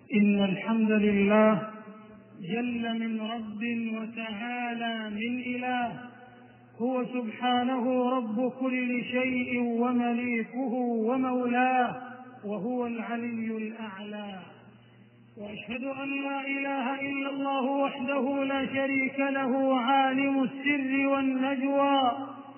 إن الحمد لله جل من رب وتعالى من إله، هو سبحانه رب كل شيء ومليكه ومولاه، وهو العلي الأعلى. وأشهد أن لا إله إلا الله وحده لا شريك له، عالم السر والنجوى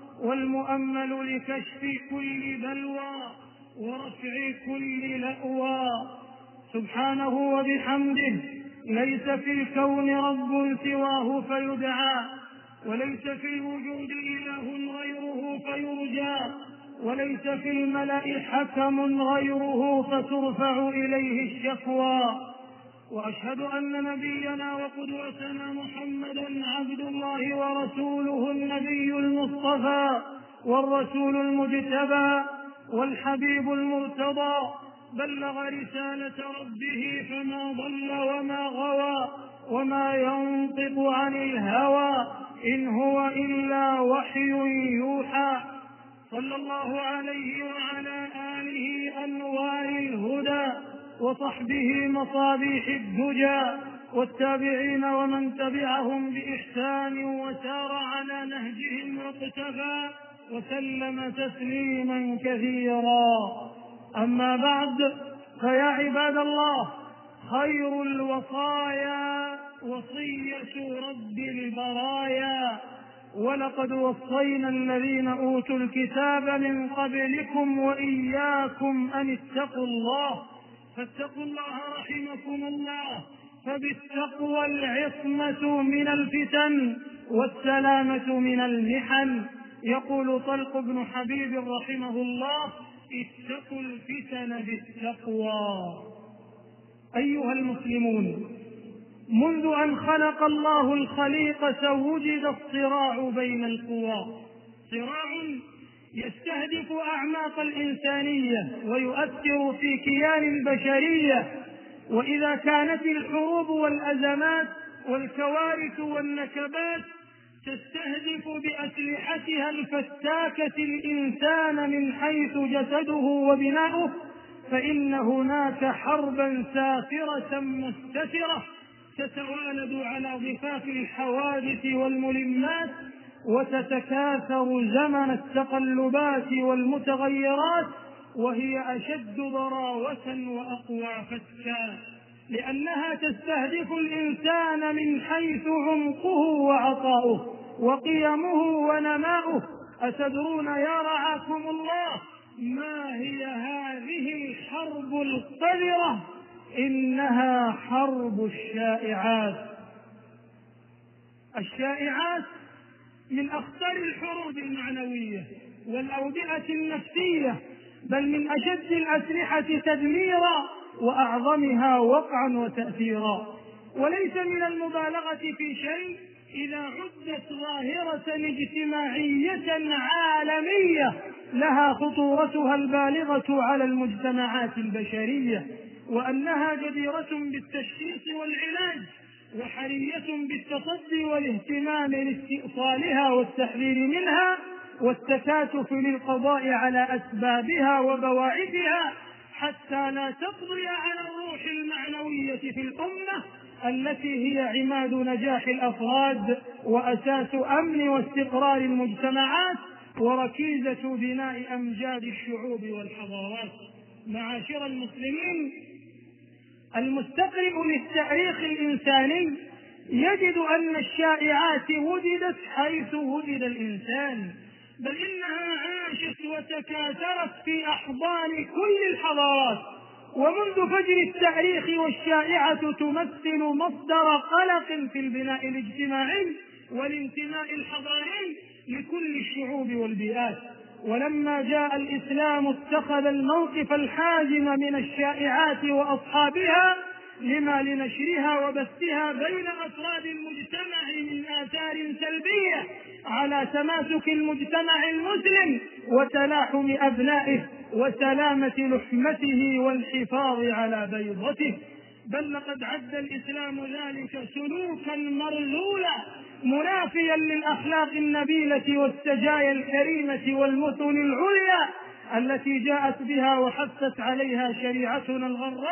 والمؤمل لكشف كل بلوى ورفع كل لأوى، سبحانه وبحمده. ليس في الكون رب سواه فيدعى، وليس في الوجود إله غيره فيرجى، وليس في الملأ حكم غيره فترفع إليه الشكوى. وأشهد أن نبينا وقدوتنا محمدا عبد الله ورسوله، النبي المصطفى والرسول المجتبى والحبيب المرتضى، بلغ رسالة ربه فما ضل وما غوى، وما ينطق عن الهوى إن هو إلا وحي يوحى. صلى الله عليه وعلى آله أنوار الهدى، وصحبه مصابيح الدجى، والتابعين ومن تبعهم بإحسان وسار على نهجهم واقتفى وسلم تسليما كثيرا. أما بعد، فيا عباد الله، خير الوصايا وصية رب البرايا، ولقد وصينا الذين أوتوا الكتاب من قبلكم وإياكم أن اتقوا الله، فاتقوا الله رحمكم الله، فبالتقوى العصمة من الفتن والسلامة من المحن. يقول طلق بن حبيب رحمه الله: اتقوا الفتن بالتقوى. أيها المسلمون، منذ أن خلق الله الخليقة وجد الصراع بين القوى، صراع يستهدف أعماق الإنسانية ويؤثر في كيان البشرية. وإذا كانت الحروب والأزمات والكوارث والنكبات تستهدف بأسلحتها الفتاكة الإنسان من حيث جسده وبناؤه، فإن هناك حربا سافرة مستترة تتوالد على ضفاف الحوادث والملمات، وتتكاثر زمن التقلبات والمتغيرات، وهي أشد ضراوة وأقوى فتكا، لأنها تستهدف الإنسان من حيث عمقه وعطاؤه وقيمه ونماؤه. أتدرون يا رعاكم الله ما هي هذه الحرب القذرة؟ إنها حرب الشائعات. الشائعات من أخطر الحروب المعنوية والأوبئة النفسية، بل من أشد الأسلحة تدميرا وأعظمها وقعا وتأثيرا. وليس من المبالغة في شيء إذا عدت ظاهرة اجتماعية عالمية لها خطورتها البالغة على المجتمعات البشرية، وأنها جديرة بالتشخيص والعلاج، وحرية بالتصدي والاهتمام لاستئصالها والتحذير منها والتكاتف للقضاء على أسبابها وبواعثها، حتى لا تقضي على الروح المعنوية في الأمة التي هي عماد نجاح الأفراد وأساس أمن واستقرار المجتمعات وركيزة بناء أمجاد الشعوب والحضارات. معاشر المسلمين، المستقرئ للتاريخ الإنساني يجد أن الشائعات وجدت حيث وجد الإنسان، بل إنها عاشت وتكاثرت في أحضان كل الحضارات، ومنذ فجر التاريخ والشائعة تمثل مصدر قلق في البناء الاجتماعي والانتماء الحضاري لكل الشعوب والبيئات. ولما جاء الإسلام اتخذ الموقف الحازم من الشائعات وأصحابها لما لنشرها وبثها بين أفراد المجتمع من آثار سلبية على تماسك المجتمع المسلم وتلاحم أبنائه وسلامة لحمته والحفاظ على بيضته. بل لقد عد الإسلام ذلك سلوكا مرذولا منافيا للأخلاق النبيلة والسجايا الكريمة والمثل العليا التي جاءت بها وحثت عليها شريعتنا الغراء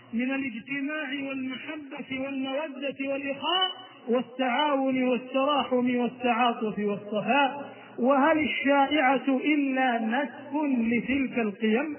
من الاجتماع والمحبة والمودة والإخاء والتعاون والتراحم والتعاطف والصفاء. وهل الشائعة إلا نسف لتلك القيم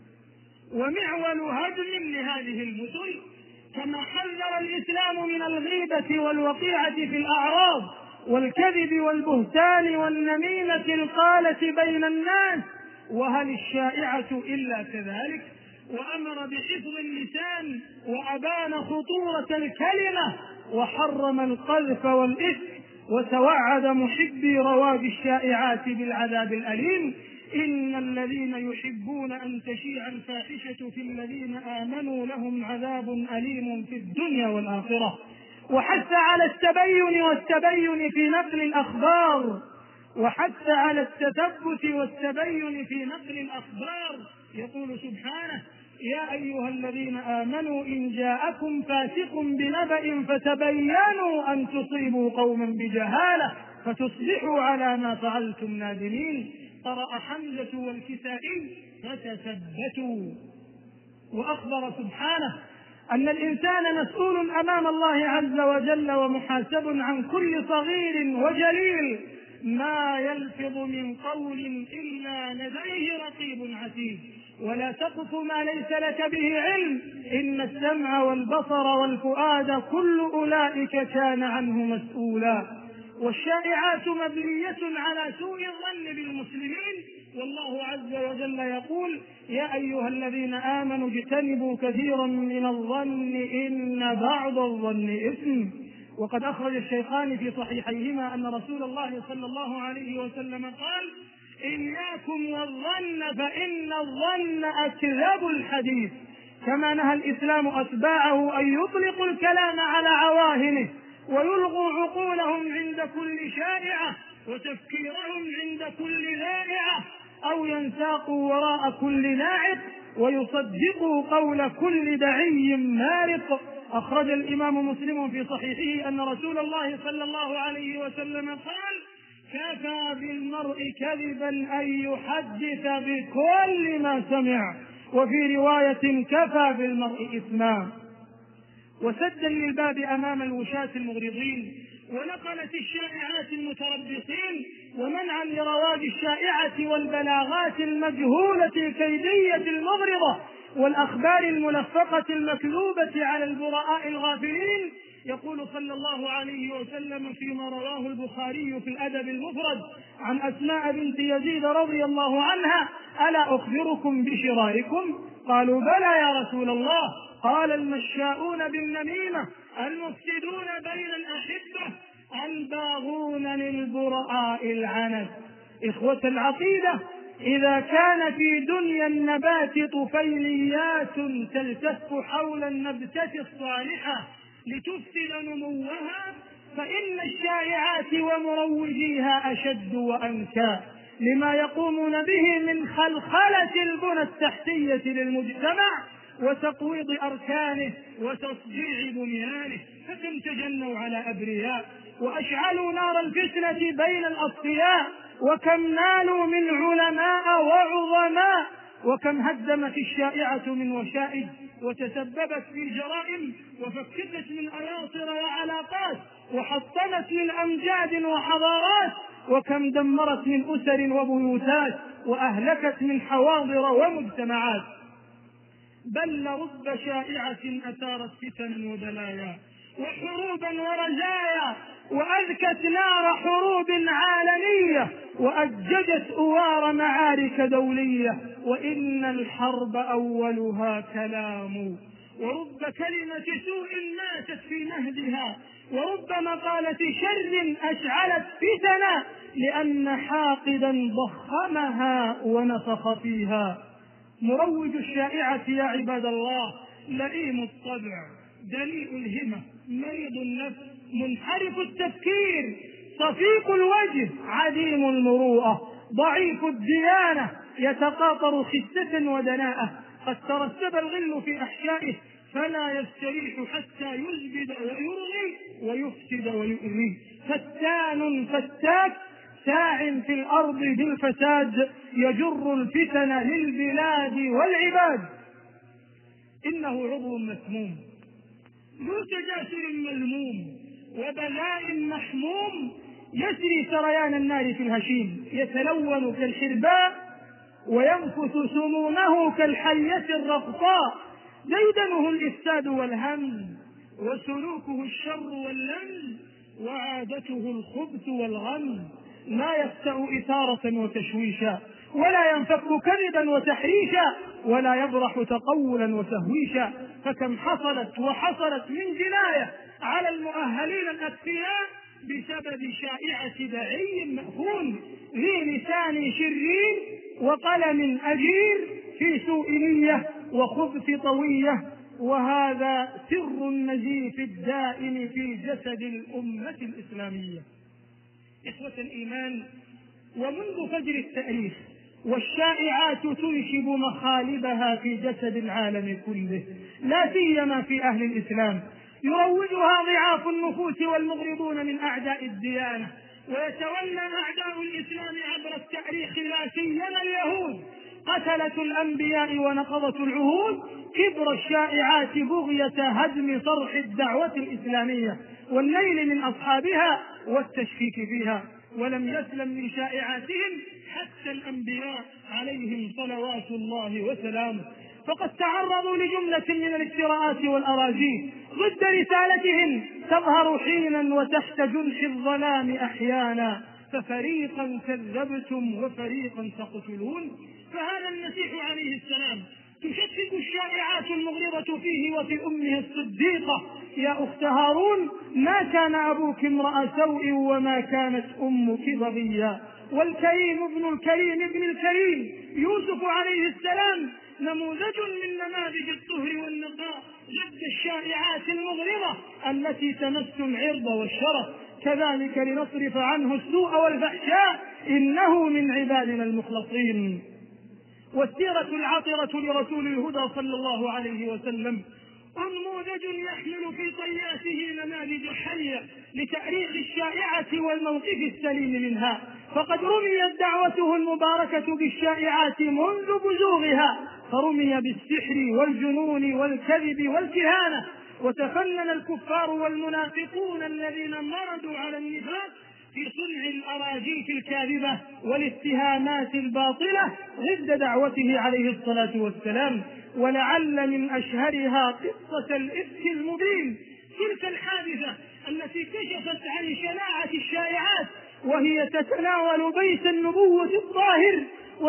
ومعول هدم لهذه المثل؟ كما حذر الإسلام من الغيبة والوقيعة في الأعراض والكذب والبهتان والنميمة القالة بين الناس، وهل الشائعة إلا كذلك؟ وأمر بحفظ اللسان وأبان خطورة الكلمة وحرم القذف والإثم، وتوعد محبي رواج الشائعات بالعذاب الأليم: إن الذين يحبون أن تشيع الفاحشة في الذين آمنوا لهم عذاب أليم في الدنيا والآخرة. وحث على التبين والتبين في نقل الأخبار، وحث على التثبت والتبين في نقل الأخبار. يقول سبحانه: يا أيها الذين آمنوا إن جاءكم فاسق بنبأ فتبينوا أن تصيبوا قوما بجهالة فتصبحوا على ما فعلتم نادمين. قرأ حمزة والكسائي: فتثبتوا. وأخبر سبحانه أن الإنسان مسؤول أمام الله عز وجل ومحاسب عن كل صغير وجليل، ما يلفظ من قول إلا لديه رقيب عتيد. ولا تقف ما ليس لك به علم، إن السمع والبصر والفؤاد كل أولئك كان عنه مسؤولا. والشائعات مبنية على سوء الظن بالمسلمين، والله عز وجل يقول: يا أيها الذين آمنوا اجتنبوا كثيرا من الظن إن بعض الظن إثم. وقد أخرج الشيخان في صحيحيهما أن رسول الله صلى الله عليه وسلم قال: إياكم والظن فإن الظن أكذب الحديث. كما نهى الإسلام أتباعه أن يطلقوا الكلام على عواهنه ويلغوا عقولهم عند كل شائعة وتفكيرهم عند كل ذائعة، أو ينساقوا وراء كل ناعق ويصدقوا قول كل دعي مارق. أخرج الإمام مسلم في صحيحه أن رسول الله صلى الله عليه وسلم قال: كفى بالمرء كذبا أن يحدث بكل ما سمع، وفي رواية: كفى بالمرء إثما. وسدا للباب أمام الوشاة المغرضين ونقلة الشائعات المتربصين، ومنعا لرواج الشائعة والبلاغات المجهولة الكيدية المغرضة والأخبار الملفقة المكذوبة على البراء الغافلين، يقول صلى الله عليه وسلم فيما رواه البخاري في الأدب المفرد عن أسماء بنت يزيد رضي الله عنها: ألا أخبركم بشراركم؟ قالوا: بلى يا رسول الله. قال: المشاؤون بالنميمة، المفسدون بين الأحبة، الباغون للبراء العنت. إخوة العقيدة، إذا كان في دنيا النبات طفيليات تلتف حول النبتة الصالحة لتفسد نموها، فإن الشائعات ومروجيها أشد وأنكى لما يقومون به من خلخلة البنى التحتية للمجتمع وتقويض أركانه وتصديع بنيانه. فكم تجنوا على أبرياء وأشعلوا نار الفتنة بين الأصفياء، وكم نالوا من علماء وعظماء، وكم هدمت الشائعة من وشائج وتسببت في جرائم وفككت من أياصر وعلاقات وحطمت من أمجاد وحضارات، وكم دمرت من أسر وبيوتات وأهلكت من حواضر ومجتمعات. بل لرب شائعة أثارت فتنا وبلايا وحروبا ورزايا، وأذكت نار حروب عالمية وأججت أوار معارك دولية، وإن الحرب أولها كلام. ورب كلمة سوء ماتت في مهدها، ورب مقالة شر أشعلت فتنا، لأن حاقدا ضخمها ونفخ فيها. مروج الشائعة يا عباد الله لئيم الطبع، دنيء الهمة، مريض النفس، منحرف التفكير، صفيق الوجه، عديم المروءة، ضعيف الديانة، يتقاطر خسة ودناءة. قد ترسب الغل في أحشائه فلا يستريح حتى يزبد ويرغي ويفسد ويؤذي. فتان فتاك ساع في الأرض بالفساد، يجر الفتن للبلاد والعباد. إنه عضو مسموم ذو تجاسر مذموم وبلاء محموم، يسري سريان النار في الهشيم، يتلون كالحرباء وينفث سمومه كالحية الرقصاء، ديدنه الإفساد والهم وسلوكه الشر واللم وعادته الخبث والغم، لا يخسأ إثارة وتشويشا ولا ينفك كذبا وتحريشا ولا يبرح تقولا وتهويشا، فكم حصلت من جناية على المؤهلين الأكفياء بسبب شائعة داعي مأفون ذي لسان شرير وقلم أجير في سوء نية وخبث طوية، وهذا سر النزيف الدائم في جسد الأمة الإسلامية. إخوة الإيمان، ومنذ فجر التاريخ والشائعات تنشب مخالبها في جسد العالم كله، لا سيما في أهل الإسلام، يروجها ضعاف النفوس والمغرضون من أعداء الديانة، ويتولى أعداء الإسلام عبر التاريخ لا سيما اليهود قتلة الأنبياء ونقضة العهود كبر الشائعات بغية هدم صرح الدعوة الإسلامية والنيل من أصحابها والتشكيك فيها، ولم يسلم من شائعاتهم حتى الأنبياء عليهم صلوات الله وسلامه، فقد تعرضوا لجملة من الافتراءات والأراجيل ضد رسالتهم تظهر حينا وتحت جنح الظلام أحيانا، ففريقا كذبتم وفريقا تقتلون. فهذا المسيح عليه السلام تشكك الشائعات المغرضة فيه وفي أمه الصديقة: يا أخت هارون ما كان أبوك امرأ سوء وما كانت أمك بغيا. والكريم ابن الكريم ابن الكريم يوسف عليه السلام نموذج من نماذج الطهر والنقاء ضد الشائعات المغرضة التي تمس العرض والشرف، كذلك لنصرف عنه السوء والفحشاء إنه من عبادنا المخلصين. والسيرة العطرة لرسول الهدى صلى الله عليه وسلم نموذج يحمل في طياته نماذج حية لتأريخ الشائعة والموقف السليم منها، فقد رميت دعوته المباركة بالشائعات منذ بزوغها، فرمي بالسحر والجنون والكذب والكهانة، وتفنن الكفار والمنافقون الذين مرضوا على النفاق في صنع الأراجيف الكاذبة والاتهامات الباطلة ضد دعوته عليه الصلاة والسلام. ولعل من أشهرها قصة الإفك المبين، تلك الحادثة التي كشفت عن شناعة الشائعات وهي تتناول بيت النبوة الطاهر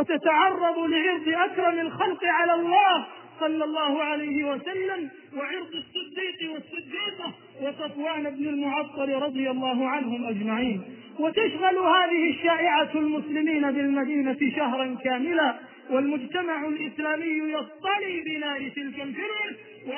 وتتعرض لعرض أكرم الخلق على الله صلى الله عليه وسلم وعرض الصديق والصديقة وصفوان بن المعطل رضي الله عنهم أجمعين. وتشغل هذه الشائعة المسلمين بالمدينة شهرا كاملا، والمجتمع الإسلامي يصطلي بنار تلك الفرق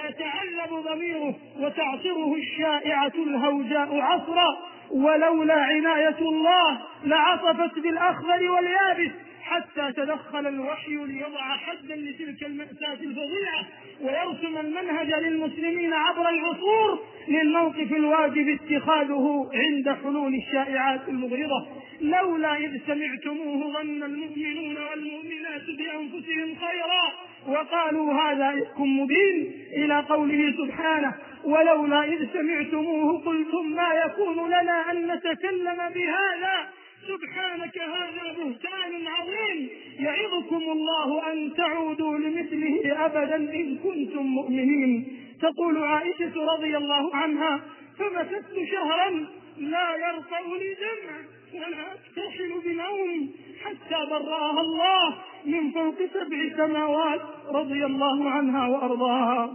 ويتعلم ضميره وتعصره الشائعة الهوجاء عصرا، ولولا عناية الله لعصفت بالأخضر واليابس حتى تدخل الوحي ليضع حدا لتلك المأساة الفظيعة ويرسم المنهج للمسلمين عبر العصور للموقف الواجب اتخاذه عند حلول الشائعات المغرضة. لولا إذ سمعتموه ظن المؤمنون والمؤمنات بأنفسهم خيرا وقالوا هذا إفك مبين، إلى قوله سبحانه: ولولا إذ سمعتموه قلتم ما يكون لنا أن نتكلم بهذا سبحانك هذا بهتان عظيم يعظكم الله أن تعودوا لمثله أبدا إن كنتم مؤمنين. تقول عائشة رضي الله عنها: فمكثت شهرا لا يرقى لي دمع ولا أكتحل بنوم حتى برأها الله من فوق 7 سماوات رضي الله عنها وأرضاها.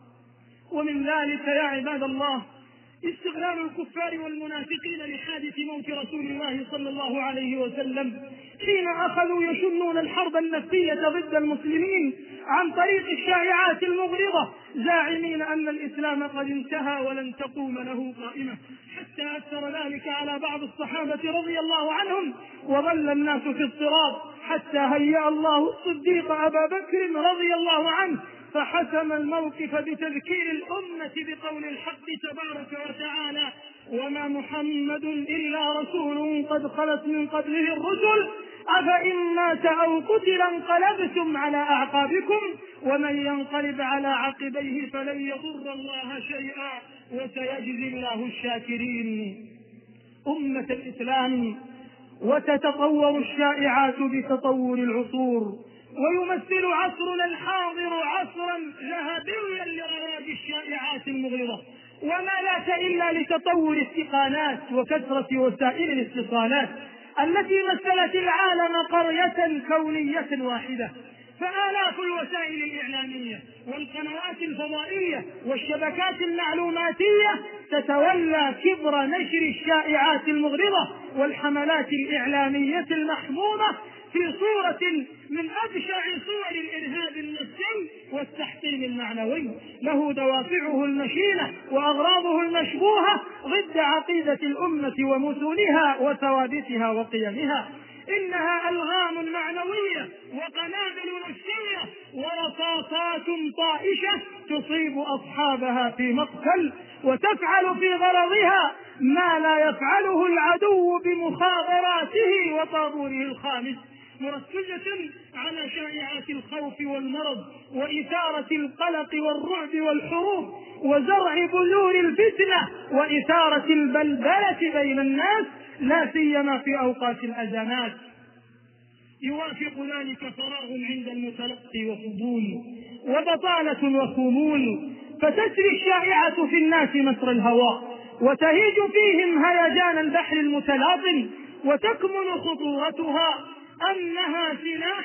ومن ذلك يا عباد الله استغلال الكفار والمنافقين لحادث موت رسول الله صلى الله عليه وسلم حين أخذوا يشنون الحرب النفسية ضد المسلمين عن طريق الشائعات المغرضة، زاعمين أن الإسلام قد انتهى ولن تقوم له قائمة، حتى أثر ذلك على بعض الصحابة رضي الله عنهم، وظل الناس في اضطراب حتى هيأ الله الصديق أبا بكر رضي الله عنه فحسم الموقف بتذكير الأمة بقول الحق تبارك وتعالى: وما محمد إلا رسول قد خلت من قبله الرسل أفإن مات أو قتل انقلبتم على أعقابكم ومن ينقلب على عقبيه فلن يضر الله شيئا وسيجزي الله الشاكرين. أمة الإسلام، وتتطور الشائعات بتطور العصور، ويمثل عصرنا الحاضر عصرا ذهبيا لرواج الشائعات المغرضة، وما لاك إلا لتطور التقنيات وكثرة وسائل الاتصالات التي مثلت العالم قرية كونية واحدة. فآلاف الوسائل الإعلامية والقنوات الفضائية والشبكات المعلوماتية تتولى كبر نشر الشائعات المغرضة والحملات الإعلامية المحمومة في صورة من أبشع صور الإرهاب النفسي والتحطيم المعنوي، له دوافعه المشينة وأغراضه المشبوهة ضد عقيدة الأمة ومتونها وثوابتها وقيمها. إنها ألغام معنوية وقنابل نفسية ورصاصات طائشة تصيب أصحابها في مقتل، وتفعل في غرضها ما لا يفعله العدو بمخابراته وطابوره الخامس، مركزة على شائعات الخوف والمرض وإثارة القلق والرعب والحروب وزرع بذور الفتنة وإثارة البلبلة بين الناس، لا سيما في أوقات الأزمات. يوافق ذلك فراغ عند المتلقي وفضول وبطالة وخمول، فتسري الشائعة في الناس مسر الهواء، وتهيج فيهم هيجان البحر المتلاطم، وتكمن خطورتها أنها سلاح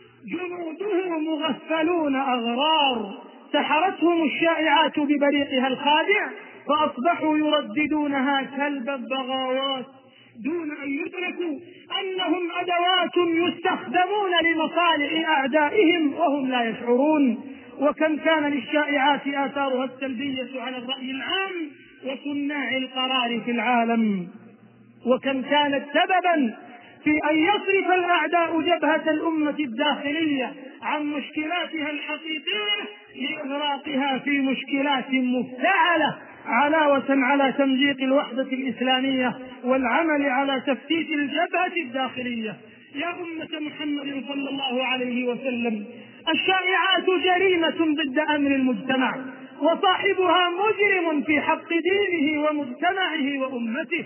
جنوده مغفلون أغرار سحرتهم الشائعات ببريقها الخادع، فأصبحوا يرددونها كلب الضغاوات دون أن يدركوا أنهم أدوات يستخدمون لمصالح أعدائهم وهم لا يشعرون. وكم كان للشائعات آثارها السلبية على الرأي العام وصناع القرار في العالم، وكم كانت سببا في أن يصرف الأعداء جبهة الأمة الداخلية عن مشكلاتها الحقيقية لإغراقها في مشكلات مفتعلة، علاوة على تمزيق الوحدة الإسلامية والعمل على تفتيت الجبهة الداخلية. يا أمة محمد صلى الله عليه وسلم، الشائعات جريمة ضد أمن المجتمع، وصاحبها مجرم في حق دينه ومجتمعه وأمته،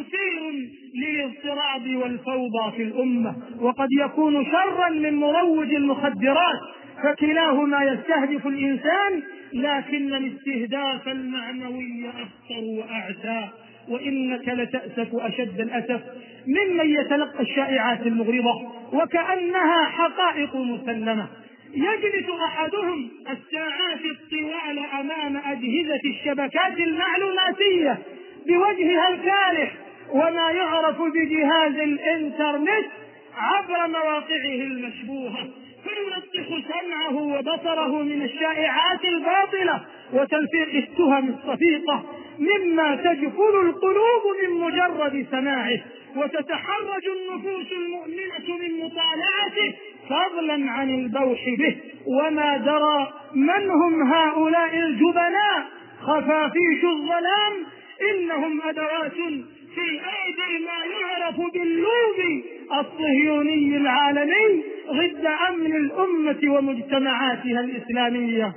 مثير للاضطراب والفوضى في الأمة، وقد يكون شرا من مروج المخدرات، فكلاهما يستهدف الإنسان، لكن الاستهداف المعنوي أخطر وأعتى. وإنك لتأسف أشد الأسف ممن يتلقى الشائعات المغرضة وكأنها حقائق مسلمة. يجلس أحدهم الساعات الطوال أمام أجهزة الشبكات المعلوماتية بوجهها الكالح وما يعرف بجهاز الإنترنت عبر مواقعه المشبوهة، فيلطخ سمعه وبصره من الشائعات الباطلة وتلفيق التهم الصفيقة، مما تجفل القلوب من مجرد سماعه، وتتحرج النفوس المؤمنة من مطالعته، فضلا عن البوح به. وما درى من هم هؤلاء الجبناء خفافيش الظلام، إنهم أدوات في أيدي ما يعرف باللوبي الصهيوني العالمي ضد أمن الأمة ومجتمعاتها الإسلامية.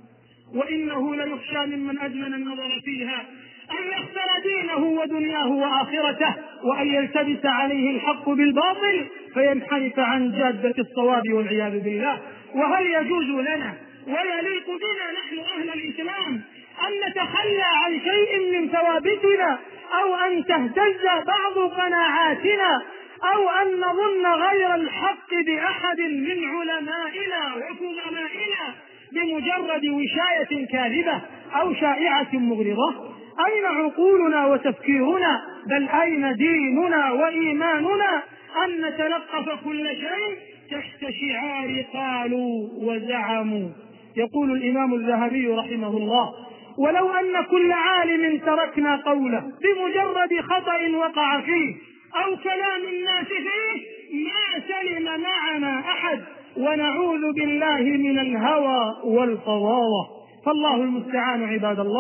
وإنه ليخشى ممن أدمن النظر فيها أن يخسر دينه ودنياه وآخرته، وأن يلتبس عليه الحق بالباطل فينحرف عن جادة الصواب والعياذ بالله. وهل يجوز لنا ويليق بنا نحن أهل الإسلام أن نتخلى عن شيء من ثوابتنا، أو أن تهتز بعض قناعاتنا، أو أن نظن غير الحق بأحد من علمائنا وفضلائنا بمجرد وشاية كاذبة أو شائعة مغرضة؟ أين عقولنا وتفكيرنا؟ بل أين ديننا وإيماننا أن نتلقف كل شيء تحت شعار قالوا وزعموا؟ يقول الإمام الذهبي رحمه الله: ولو أن كل عالم تركنا قوله بمجرد خطأ وقع فيه أو كلام الناس فيه ما سلم معنا أحد، ونعوذ بالله من الهوى والفظاظة. فالله المستعان عباد الله.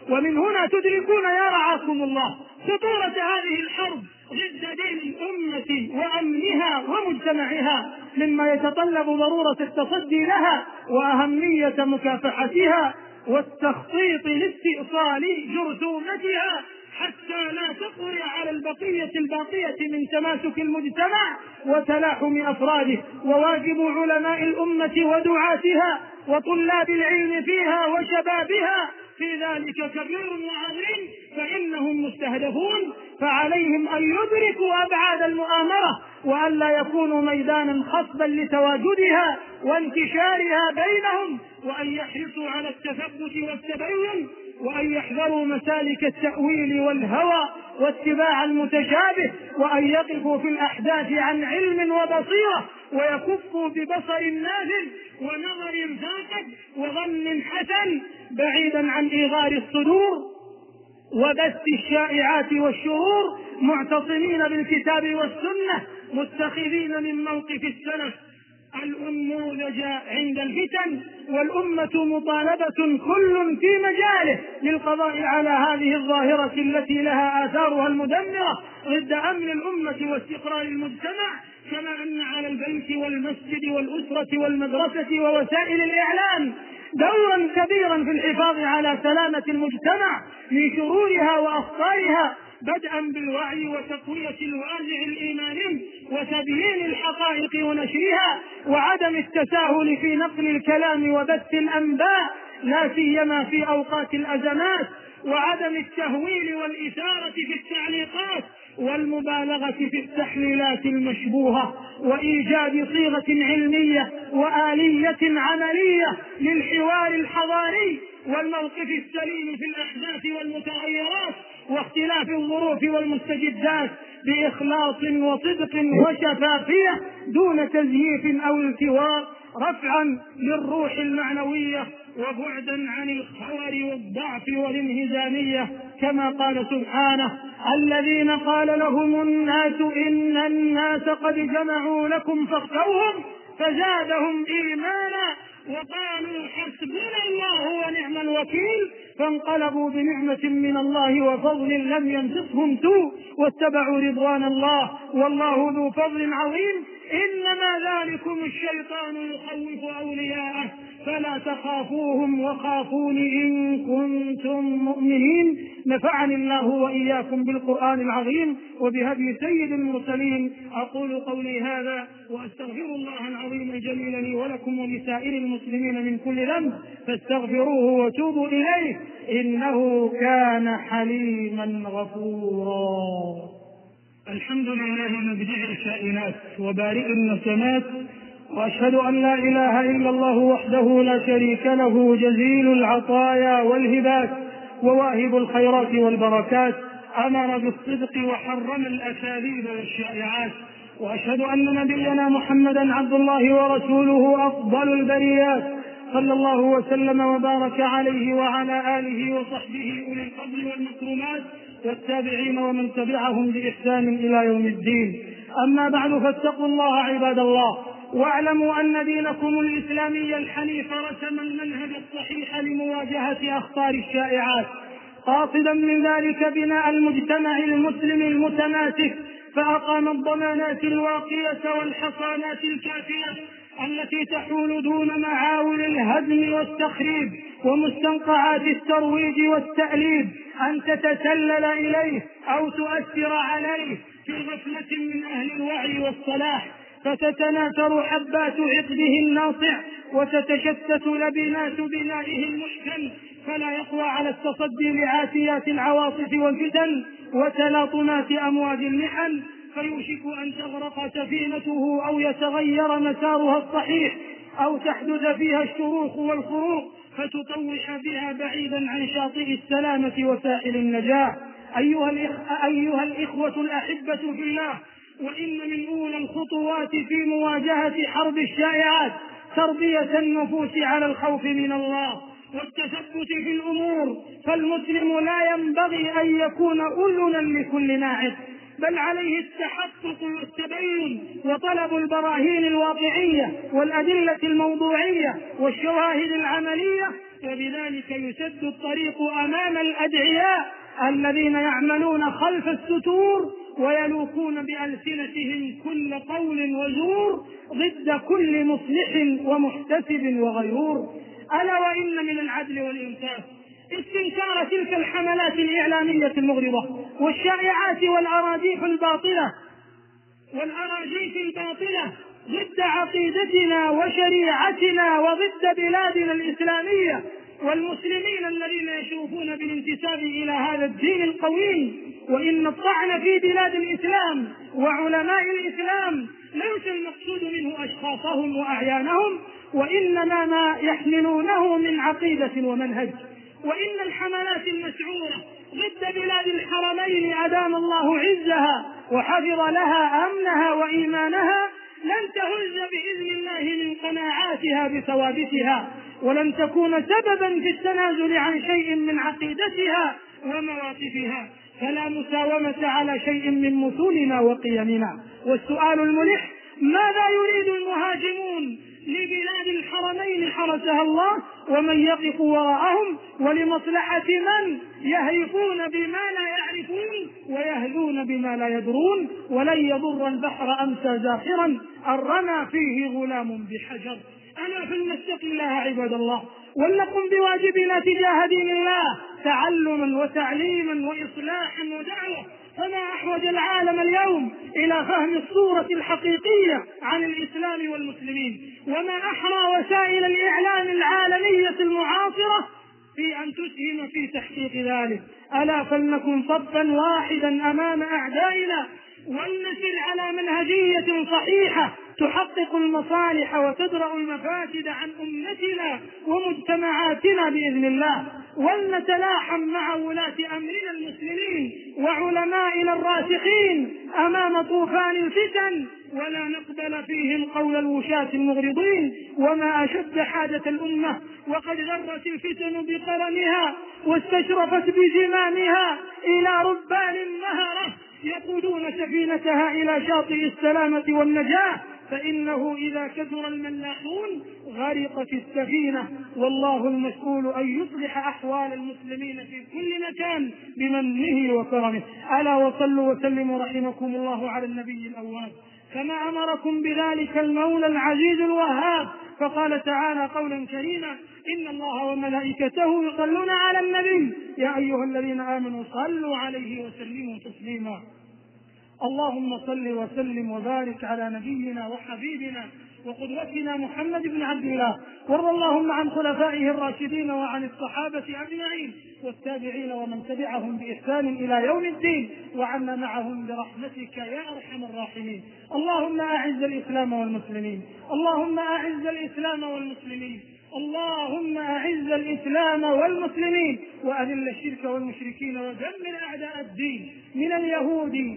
ومن هنا تدركون يا رعاكم الله خطورة هذه الحرب ضد دين الأمة وأمنها ومجتمعها، مما يتطلب ضرورة التصدي لها وأهمية مكافحتها والتخطيط لاستئصال جرثومتها حتى لا تقوى على البقية الباقية من تماسك المجتمع وتلاحم أفراده. وواجب علماء الأمة ودعاتها وطلاب العلم فيها وشبابها في ذلك كبير وعظيم، فإنهم مستهدفون، فعليهم أن يدركوا أبعاد المؤامرة وأن لا يكونوا ميدانا خصبا لتواجدها وانتشارها بينهم، وأن يحرصوا على التثبت والتبين، وأن يحذروا مسالك التأويل والهوى واتباع المتشابه، وأن يقفوا في الأحداث عن علم وبصيرة، ويكفوا ببصر نافذ ونظر ثاقب وظن حسن بعيدا عن إيغار الصدور وبث الشائعات والشرور، معتصمين بالكتاب والسنة متخذين من موقف السلف الأنموذج عند الفتن، والأمة مطالبة كل في مجاله للقضاء على هذه الظاهرة التي لها آثارها المدمرة ضد أمن الأمة واستقرار المجتمع، كما أن على البيت والمسجد والأسرة والمدرسة ووسائل الإعلام دورا كبيرا في الحفاظ على سلامة المجتمع من شرورها وأخطارها، بدءا بالوعي وتقوية الوازع الإيماني وتبيين الحقائق ونشرها، وعدم التساهل في نقل الكلام وبث الأنباء لا سيما في أوقات الأزمات، وعدم التهويل والإثارة في التعليقات والمبالغة في التحليلات المشبوهة، وإيجاد صيغة علمية وآلية عملية للحوار الحضاري والموقف السليم في الأحداث والمتغيرات واختلاف الظروف والمستجدات بإخلاص وصدق وشفافية دون تزييف أو التواء، رفعا للروح المعنوية وبعدا عن الخور والضعف والانهزامية، كما قال سبحانه: الذين قال لهم الناس إن الناس قد جمعوا لكم فاخشوهم فزادهم إيمانا وقالوا حسبنا الله ونعم الوكيل، فانقلبوا بنعمة من الله وفضل لم يمسسهم سوء واتبعوا رضوان الله والله ذو فضل عظيم، إنما ذلكم الشيطان يخوف أولياءه فلا تخافوهم وخافون إن كنتم مؤمنين. نفعني الله وإياكم بالقرآن العظيم وبهدي سيد المرسلين. أقول قولي هذا وأستغفر الله العظيم الجليل لي ولكم ولسائر المسلمين من كل ذنب فاستغفروه وتوبوا إليه إنه كان حليما غفورا. الحمد لله مبدع الكائنات وبارئ النسمات، وأشهد أن لا إله إلا الله وحده لا شريك له جزيل العطايا والهبات وواهب الخيرات والبركات، أمر بالصدق وحرم الأكاذيب والشائعات، وأشهد أن نبينا محمدا عبد الله ورسوله أفضل البريات صلى الله وسلم وبارك عليه وعلى آله وصحبه أولي الفضل والمكرمات والتابعين ومن تبعهم بإحسان إلى يوم الدين. أما بعد، فاتقوا الله عباد الله، واعلموا أن دينكم الإسلامي الحنيف رسم المنهج الصحيح لمواجهة أخطار الشائعات، قاصدا من ذلك بناء المجتمع المسلم المتماسك، فأقام الضمانات الواقية والحصانات الكافية التي تحول دون معاول الهدم والتخريب ومستنقعات الترويج والتأليب أن تتسلل إليه أو تؤثر عليه في غفلة من أهل الوعي والصلاح، فتتناثر حبات عقده الناصع وتتشتت لبنات بنائه المحكم، فلا يقوى على التصدي لعاتيات العواصف والفتن وتلاطمات أمواج المحن، فيوشك أن تغرق سفينته أو يتغير مسارها الصحيح أو تحدث فيها الشروخ والخروق فتطوح بها بعيدا عن شاطئ السلامة وساحل النجاة. أيها الإخوة الأحبة في الله، وإن من أولى الخطوات في مواجهة حرب الشائعات تربية النفوس على الخوف من الله والتثبت في الأمور، فالمسلم لا ينبغي أن يكون أذنا لكل ناعق، بل عليه التحقق والتبين وطلب البراهين الواقعية والأدلة الموضوعية والشواهد العملية وبذلك يسد الطريق أمام الأدعياء الذين يعملون خلف الستور ويلوكون بألسنتهم كل قول وزور ضد كل مصلح ومحتسب وغيور. ألا وإن من العدل والإنصاف استنكار تلك الحملات الإعلامية المغرضة والشائعات والأراجيف الباطلة ضد عقيدتنا وشريعتنا وضد بلادنا الإسلامية والمسلمين الذين يشوفون بالانتساب إلى هذا الدين القويم. وإن الطعن في بلاد الإسلام وعلماء الإسلام ليس المقصود منه أشخاصهم وأعيانهم، وإنما ما يحملونه من عقيدة ومنهج. وإن الحملات المشعورة ضد بلاد الحرمين أدام الله عزها وحفظ لها أمنها وإيمانها لن تهز بإذن الله من قناعاتها بثوابتها، ولن تكون سببا في التنازل عن شيء من عقيدتها ومواقفها، فلا مساومة على شيء من مثولنا وقيمنا. والسؤال الملح: ماذا يريد المهاجمون لبلاد الحرمين حرسها الله ومن يقف وراءهم، ولمصلحة من يهيفون بما لا يعرفون ويهذون بما لا يدرون؟ ولن يضر البحر أمسى زاخرا أن رمى فيه غلام بحجر. ألا فلنتق الله عباد الله، ولنقم بواجبنا تجاه دين الله تعلما وتعليما وإصلاحا ودعوة. فما أحوج العالم اليوم إلى فهم الصورة الحقيقية عن الإسلام والمسلمين، وما أحرى وسائل الإعلام العالمية المعاصرة في أن تسهم في تحقيق ذلك. ألا فلنكن صفا واحدا أمام أعدائنا، ولنسر على منهجية صحيحة تحقق المصالح وتدرأ المفاسد عن أمتنا ومجتمعاتنا بإذن الله، ولنتلاحم مع ولاة أمرنا المسلمين وعلمائنا الراسخين أمام طوفان الفتن، ولا نقبل فيهم قول الوشاة المغرضين. وما أشد حاجة الأمة وقد غرت الفتن بقرنها واستشرفت بزمامها إلى ربان مهرة يقودون سفينتها إلى شاطئ السلامة والنجاة، فإنه إذا كثر الملاحون غرقت السفينة، والله المسؤول أن يصلح أحوال المسلمين في كل مكان بمنه وكرمه. ألا وصلوا وسلموا رحمكم الله على النبي الأواب كما أمركم بذلك المولى العزيز الوهاب، فقال تعالى قولا كريما: إن الله وملائكته يصلون على النبي يا أيها الذين آمنوا صلوا عليه وسلموا تسليما. اللهم صل وسلم وبارك على نبينا وحبيبنا وقدوتنا محمد بن عبد الله، وارض اللهم عن خلفائه الراشدين وعن الصحابة أجمعين والتابعين ومن تبعهم بإحسان إلى يوم الدين، وعنا معهم برحمتك يا أرحم الراحمين. اللهم أعز الإسلام والمسلمين، اللهم أعز الإسلام والمسلمين، اللهم أعز الإسلام والمسلمين، وأذل الشرك والمشركين، ودمر أعداء الدين من اليهود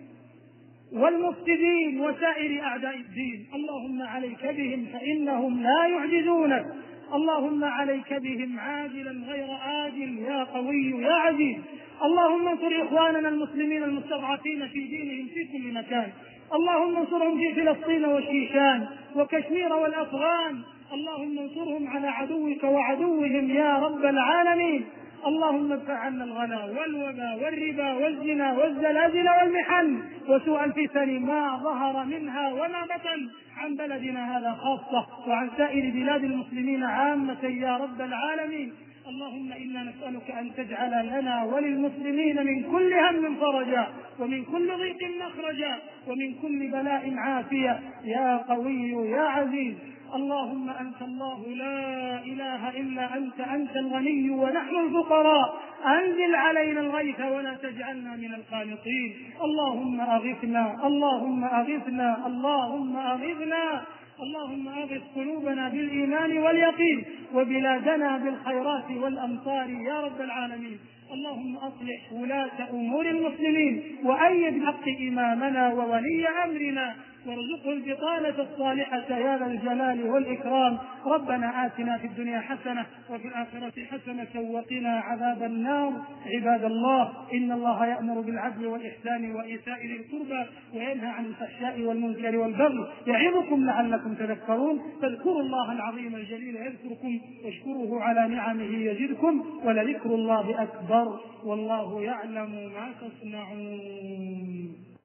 والمفسدين وسائر أعداء الدين. اللهم عليك بهم فإنهم لا يعجزونك، اللهم عليك بهم عاجلا غير آجل يا قوي يا عزيز. اللهم انصر إخواننا المسلمين المستضعفين في دينهم في كل مكان، اللهم انصرهم في فلسطين والشيشان وكشمير والأفغان، اللهم انصرهم على عدوك وعدوهم يا رب العالمين. اللهم ادفع عنا الغلا والوبا والربا والزنا والزلازل والمحن وسوء الفتن ما ظهر منها وما بطن عن بلدنا هذا خاصة وعن سائر بلاد المسلمين عامة يا رب العالمين. اللهم إنا نسألك أن تجعل لنا وللمسلمين من كل هم فرجا ومن كل ضيق مخرجا ومن كل بلاء عافية يا قوي يا عزيز. اللهم أنت الله لا إله إلا أنت الغني ونحن الفقراء، أنزل علينا الغيث ولا تجعلنا من القانطين. اللهم أغثنا اللهم أغثنا اللهم أغثنا، اللهم أغث قلوبنا بالإيمان واليقين وبلادنا بالخيرات والأمطار يا رب العالمين. اللهم أصلح ولاة أمور المسلمين وأيد حق إمامنا وولي أمرنا وارزقه البطانة الصالحة يا ذا الجلال والإكرام. ربنا آتنا في الدنيا حسنة وفي الآخرة حسنة وقنا عذاب النار. عباد الله، إن الله يأمر بالعدل والإحسان وإيتاء ذي القربى وينهى عن الفحشاء والمنكر والبغي يعظكم لعلكم تذكرون. فاذكروا الله العظيم الجليل يذكركم واشكروه على نعمه يزدكم ولذكر الله أكبر والله يعلم ما تصنعون.